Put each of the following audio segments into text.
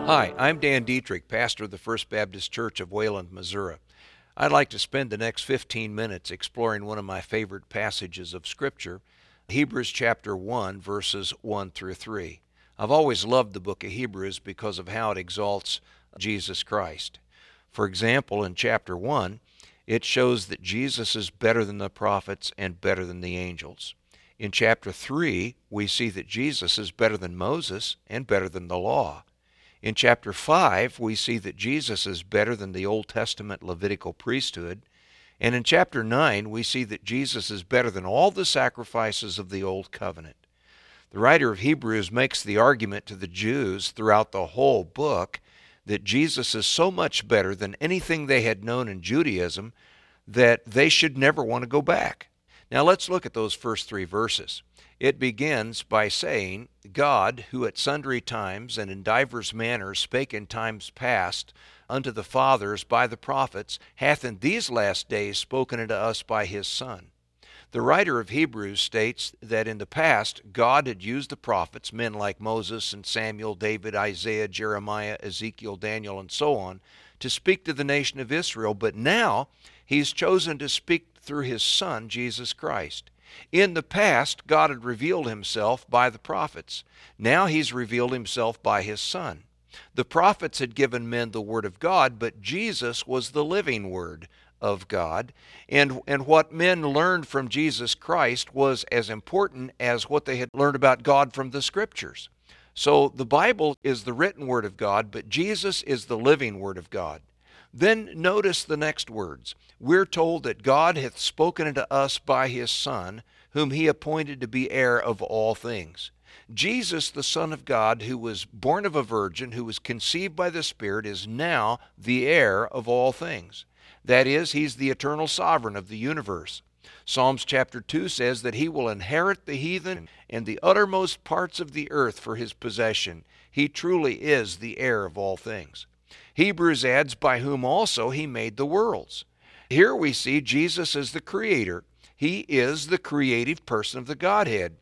Hi, I'm Dan Dietrich, pastor of the First Baptist Church of Wayland, Missouri. I'd like to spend the next 15 minutes exploring one of my favorite passages of Scripture, Hebrews chapter 1, verses 1 through 3. I've always loved the book of Hebrews because of how it exalts Jesus Christ. For example, in chapter 1, it shows that Jesus is better than the prophets and better than the angels. In chapter 3, we see that Jesus is better than Moses and better than the law. In chapter 5, we see that Jesus is better than the Old Testament Levitical priesthood. And in chapter 9, we see that Jesus is better than all the sacrifices of the Old Covenant. The writer of Hebrews makes the argument to the Jews throughout the whole book that Jesus is so much better than anything they had known in Judaism that they should never want to go back. Now let's look at those first three verses. It begins by saying, God, who at sundry times and in divers manners spake in times past unto the fathers by the prophets, hath in these last days spoken unto us by his Son. The writer of Hebrews states that in the past, God had used the prophets, men like Moses and Samuel, David, Isaiah, Jeremiah, Ezekiel, Daniel, and so on, to speak to the nation of Israel, but now he's chosen to speak through his Son, Jesus Christ. In the past, God had revealed himself by the prophets. Now he's revealed himself by his Son. The prophets had given men the Word of God, but Jesus was the living Word of God. And what men learned from Jesus Christ was as important as what they had learned about God from the Scriptures. So the Bible is the written Word of God, but Jesus is the living Word of God. Then notice the next words. We're told that God hath spoken unto us by his Son, whom he appointed to be heir of all things. Jesus, the Son of God, who was born of a virgin, who was conceived by the Spirit, is now the heir of all things. That is, he's the eternal sovereign of the universe. Psalms chapter 2 says that he will inherit the heathen and the uttermost parts of the earth for his possession. He truly is the heir of all things. Hebrews adds, by whom also he made the worlds. Here we see Jesus as the creator. He is the creative person of the Godhead.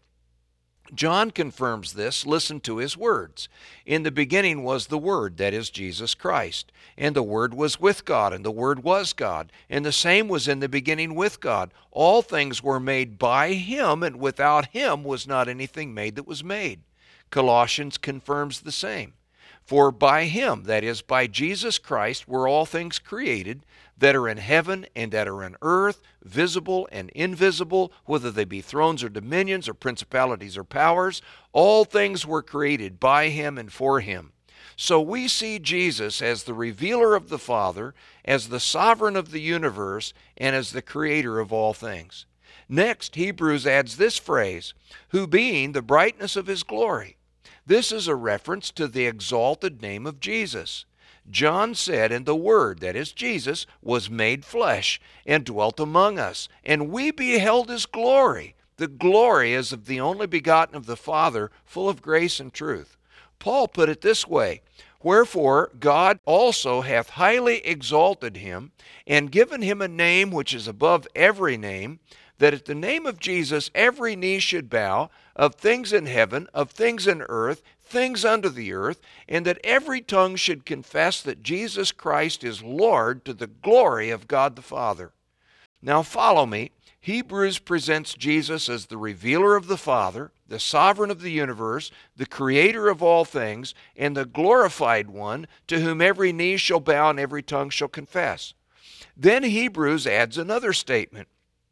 John confirms this. Listen to his words. In the beginning was the Word, that is Jesus Christ. And the Word was with God, and the Word was God. And the same was in the beginning with God. All things were made by him, and without him was not anything made that was made. Colossians confirms the same. For by him, that is, by Jesus Christ, were all things created, that are in heaven and that are in earth, visible and invisible, whether they be thrones or dominions or principalities or powers. All things were created by him and for him. So we see Jesus as the revealer of the Father, as the sovereign of the universe, and as the creator of all things. Next, Hebrews adds this phrase, who being the brightness of his glory. This is a reference to the exalted name of Jesus. John said, and the Word, that is Jesus, was made flesh and dwelt among us, and we beheld his glory. The glory is of the only begotten of the Father, full of grace and truth. Paul put it this way, wherefore God also hath highly exalted him, and given him a name which is above every name, that at the name of Jesus every knee should bow, of things in heaven, of things in earth, things under the earth, and that every tongue should confess that Jesus Christ is Lord, to the glory of God the Father. Now follow me. Hebrews presents Jesus as the revealer of the Father, the sovereign of the universe, the creator of all things, and the glorified one, to whom every knee shall bow and every tongue shall confess. Then Hebrews adds another statement,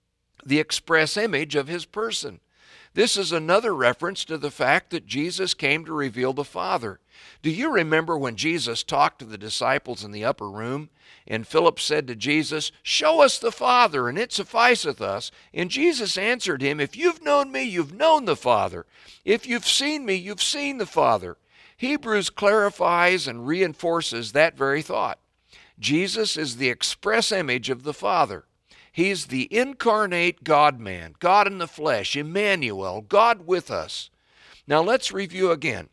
the express image of his person. This is another reference to the fact that Jesus came to reveal the Father. Do you remember when Jesus talked to the disciples in the upper room, and Philip said to Jesus, show us the Father, and it sufficeth us. And Jesus answered him, if you've known me, you've known the Father. If you've seen me, you've seen the Father. Hebrews clarifies and reinforces that very thought. Jesus is the express image of the Father. He's the incarnate God-man, God in the flesh, Emmanuel, God with us. Now let's review again.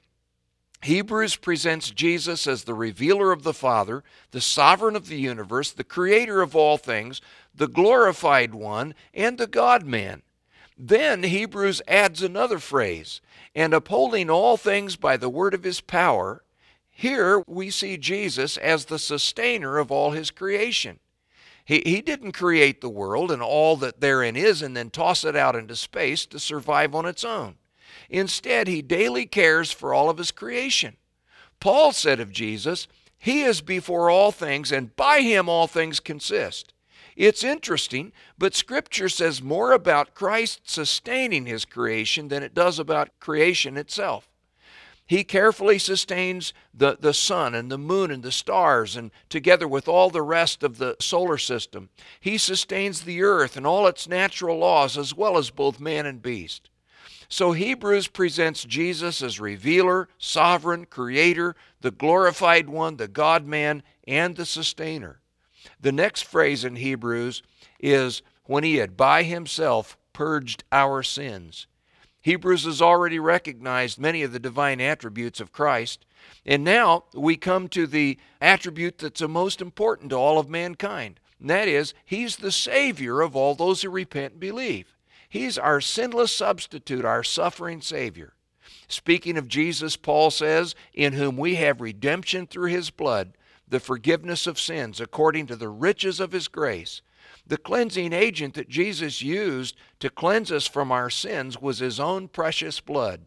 Hebrews presents Jesus as the revealer of the Father, the sovereign of the universe, the creator of all things, the glorified one, and the God-man. Then Hebrews adds another phrase, and upholding all things by the word of his power, Here we see Jesus as the sustainer of all his creation. He didn't create the world and all that therein is and then toss it out into space to survive on its own. Instead, he daily cares for all of his creation. Paul said of Jesus, he is before all things, and by him all things consist. It's interesting, but Scripture says more about Christ sustaining his creation than it does about creation itself. He carefully sustains the sun and the moon and the stars, and together with all the rest of the solar system. He sustains the earth and all its natural laws, as well as both man and beast. So Hebrews presents Jesus as revealer, sovereign, creator, the glorified one, the God-man, and the sustainer. The next phrase in Hebrews is, when he had by himself purged our sins. Hebrews has already recognized many of the divine attributes of Christ, and now we come to the attribute that's the most important to all of mankind, and that is, he's the Savior of all those who repent and believe. He's our sinless substitute, our suffering Savior. Speaking of Jesus, Paul says, in whom we have redemption through his blood, the forgiveness of sins according to the riches of his grace. The cleansing agent that Jesus used to cleanse us from our sins was his own precious blood.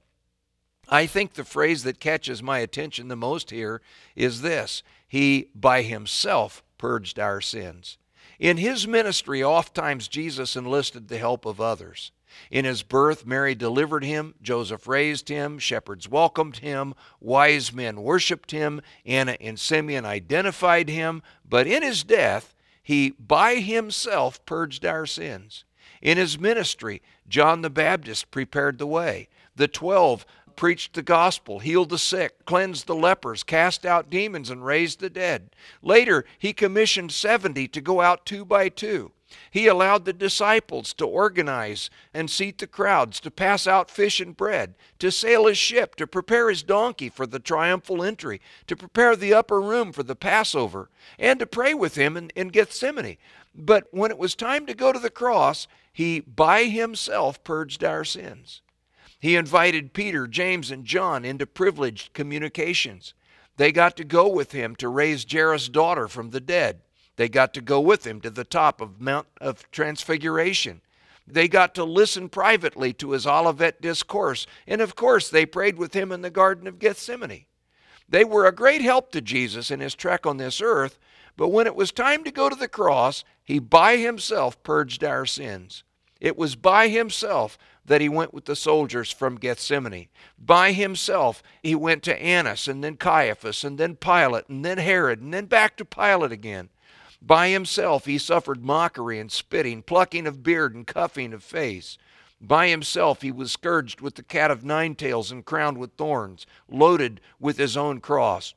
I think the phrase that catches my attention the most here is this: he by himself purged our sins. In his ministry, oftentimes Jesus enlisted the help of others. In his birth, Mary delivered him, Joseph raised him, shepherds welcomed him, wise men worshiped him, Anna and Simeon identified him, but in his death, he by himself purged our sins. In his ministry, John the Baptist prepared the way. The 12 preached the gospel, healed the sick, cleansed the lepers, cast out demons, and raised the dead. Later, he commissioned 70 to go out 2 by 2. He allowed the disciples to organize and seat the crowds, to pass out fish and bread, to sail his ship, to prepare his donkey for the triumphal entry, to prepare the upper room for the Passover, and to pray with him in Gethsemane. But when it was time to go to the cross, he by himself purged our sins. He invited Peter, James, and John into privileged communications. They got to go with him to raise Jairus' daughter from the dead. They got to go with him to the top of Mount of Transfiguration. They got to listen privately to his Olivet discourse. And of course, they prayed with him in the Garden of Gethsemane. They were a great help to Jesus in his trek on this earth, but when it was time to go to the cross, he by himself purged our sins. It was by himself that he went with the soldiers from Gethsemane. By himself, he went to Annas, and then Caiaphas, and then Pilate, and then Herod, and then back to Pilate again. By himself, he suffered mockery and spitting, plucking of beard and cuffing of face. By himself, he was scourged with the cat of nine tails and crowned with thorns, loaded with his own cross.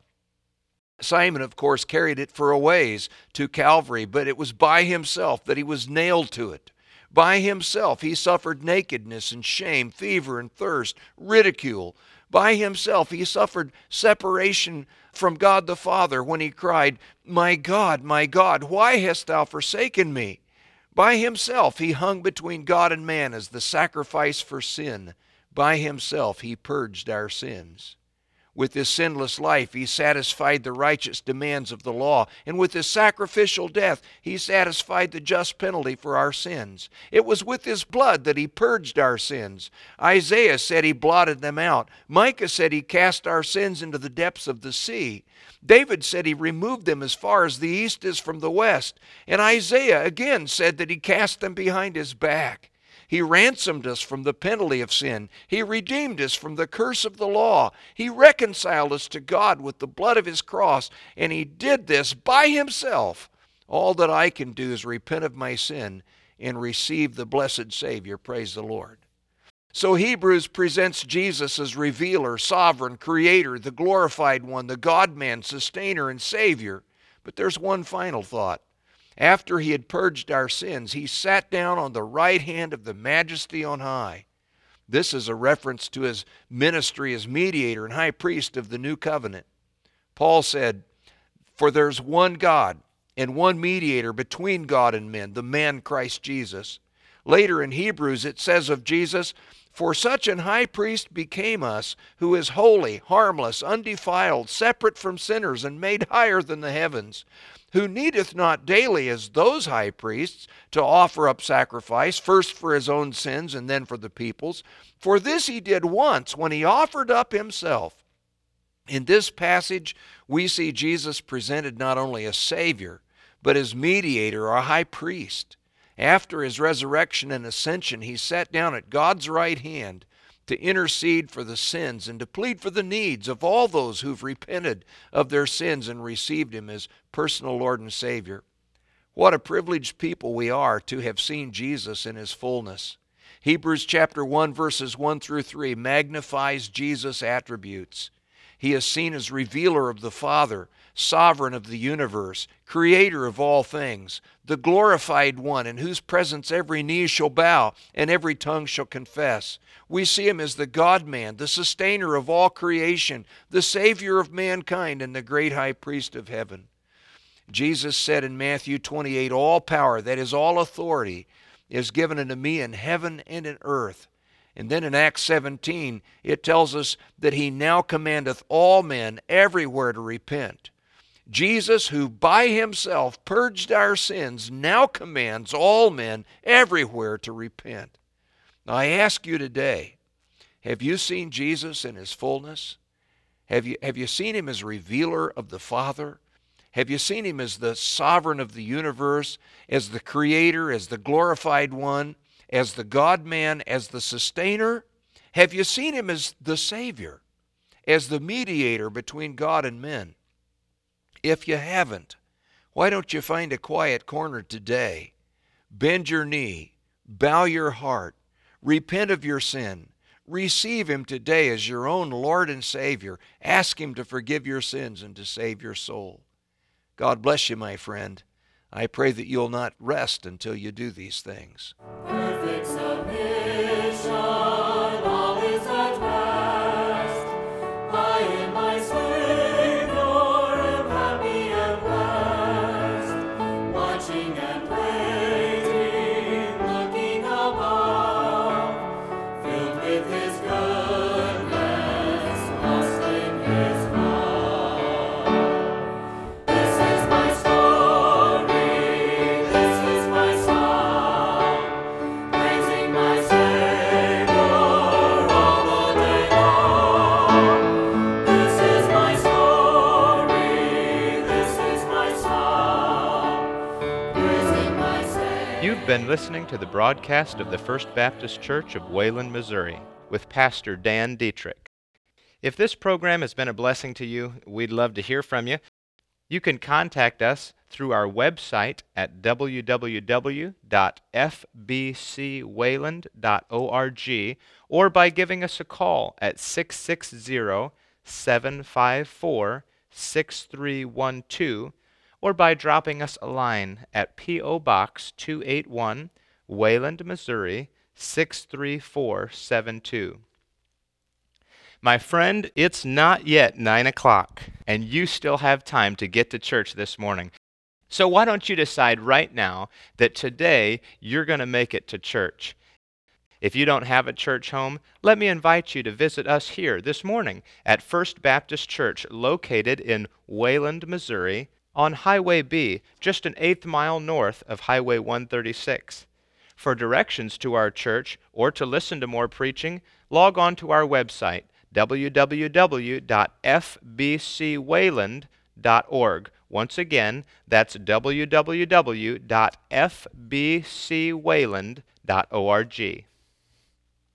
Simon, of course, carried it for a ways to Calvary, but it was by himself that he was nailed to it. By himself, he suffered nakedness and shame, fever and thirst, ridicule. By himself, he suffered separation from God the Father when he cried, my God, why hast thou forsaken me?" By himself, he hung between God and man as the sacrifice for sin. By himself, he purged our sins. With his sinless life, he satisfied the righteous demands of the law, and with his sacrificial death, he satisfied the just penalty for our sins. It was with his blood that he purged our sins. Isaiah said he blotted them out. Micah said he cast our sins into the depths of the sea. David said he removed them as far as the east is from the west. And Isaiah again said that he cast them behind his back. He ransomed us from the penalty of sin. He redeemed us from the curse of the law. He reconciled us to God with the blood of his cross, and he did this by himself. All that I can do is repent of my sin and receive the blessed Savior. Praise the Lord. So Hebrews presents Jesus as revealer, sovereign, creator, the glorified one, the God-man, sustainer, and Savior. But there's one final thought. After he had purged our sins, he sat down on the right hand of the Majesty on high. This is a reference to his ministry as mediator and high priest of the new covenant. Paul said, "For there's one God and one mediator between God and men, the man Christ Jesus." Later in Hebrews it says of Jesus, "For such an high priest became us, who is holy, harmless, undefiled, separate from sinners, and made higher than the heavens, who needeth not daily as those high priests to offer up sacrifice, first for his own sins and then for the people's. For this he did once when he offered up himself." In this passage, we see Jesus presented not only as Savior, but as mediator or high priest. After his resurrection and ascension, he sat down at God's right hand to intercede for the sins and to plead for the needs of all those who've repented of their sins and received him as personal Lord and Savior. What a privileged people we are to have seen Jesus in his fullness. Hebrews chapter 1 verses 1 through 3 magnifies Jesus' attributes. He is seen as revealer of the Father, sovereign of the universe, creator of all things, the glorified one in whose presence every knee shall bow and every tongue shall confess. We see him as the God-man, the sustainer of all creation, the Savior of mankind, and the great high priest of heaven. Jesus said in Matthew 28, "All power, that is all authority, is given unto me in heaven and in earth." And then in Acts 17, it tells us that he now commandeth all men everywhere to repent. Jesus, who by himself purged our sins, now commands all men everywhere to repent. Now I ask you today, have you seen Jesus in his fullness? Have you seen him as revealer of the Father? Have you seen him as the sovereign of the universe, as the creator, as the glorified one, as the God-man, as the sustainer? Have you seen him as the Savior, as the mediator between God and men? If you haven't, why don't you find a quiet corner today? Bend your knee, bow your heart, repent of your sin, receive him today as your own Lord and Savior. Ask him to forgive your sins and to save your soul. God bless you, my friend. I pray that you'll not rest until you do these things. Perfect submission, all is at rest. I and my Savior am happy at last. Watching and waiting, looking above, filled with his goodness, lost in his love. This is my story, this is my song, praising my Savior all the day long. This is my story, this is my song, praising my Savior. You've been listening to the broadcast of the First Baptist Church of Wayland, Missouri, with Pastor Dan Dietrich. If this program has been a blessing to you, we'd love to hear from you. You can contact us through our website at www.fbcwayland.org or by giving us a call at 660-754-6312 or by dropping us a line at P.O. Box 281, Wayland, Missouri 63472. My friend, it's not yet 9 o'clock, and you still have time to get to church this morning. So why don't you decide right now that today you're going to make it to church? If you don't have a church home, let me invite you to visit us here this morning at First Baptist Church, located in Wayland, Missouri, on Highway B, just an eighth mile north of Highway 136. For directions to our church or to listen to more preaching, log on to our website, www.fbcwayland.org. Once again, that's www.fbcwayland.org.